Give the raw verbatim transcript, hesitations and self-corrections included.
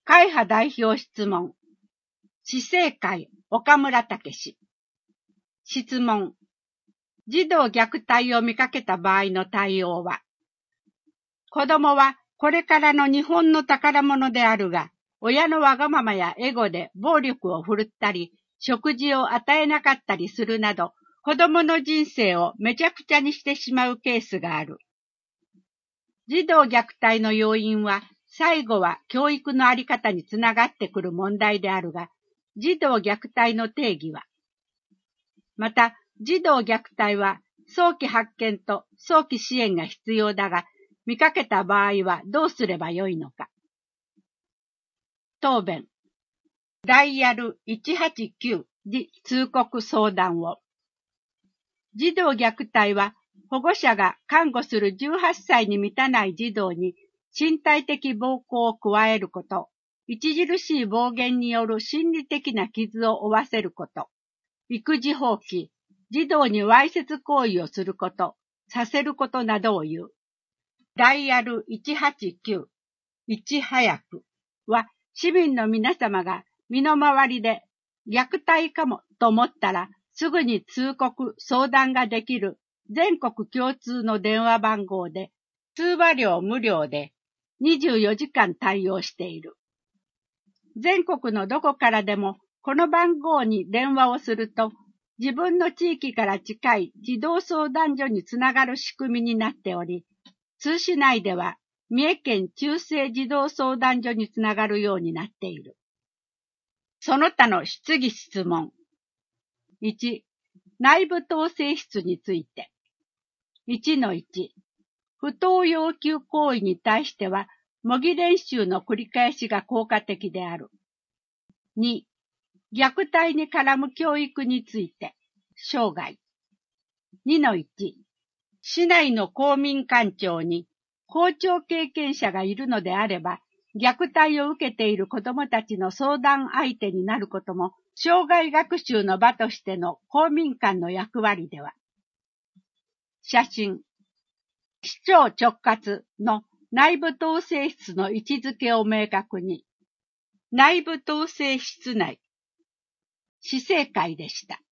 会派代表質問。市政会岡村武史。質問。児童虐待を見かけた場合の対応は、子供はこれからの日本の宝物であるが、親のわがままやエゴで暴力を振るったり、食事を与えなかったりするなど、子供の人生をめちゃくちゃにしてしまうケースがある。児童虐待の要因は、最後は教育のあり方につながってくる問題であるが、児童虐待の定義は、また、児童虐待は早期発見と早期支援が必要だが、見かけた場合はどうすればよいのか。答弁。ダイヤルいちはちきゅうで通告相談を。児童虐待は保護者が看護するじゅうはっさいに満たない児童に身体的暴行を加えること、著しい暴言による心理的な傷を負わせること、育児放棄、児童にわいせつ行為をすること、させることなどを言う。ダイヤルいちはちきゅう、いち早くは市民の皆様が身の回りで虐待かもと思ったらすぐに通告、相談ができる全国共通の電話番号で通話料無料でにじゅうよじかん対応している。全国のどこからでもこの番号に電話をすると自分の地域から近い児童相談所につながる仕組みになっており、津市内では三重県中世児童相談所につながるようになっている。その他の質疑質問。いち、内部統制室について。いちのいち、不当要求行為に対しては、模擬練習の繰り返しが効果的である。に、虐待に絡む教育について、生涯。にのいち、市内の公民館長に校長経験者がいるのであれば、虐待を受けている子どもたちの相談相手になることも、生涯学習の場としての公民館の役割では。写真。市長直轄の内部統制室の位置づけを明確に。内部統制室内。市政会でした。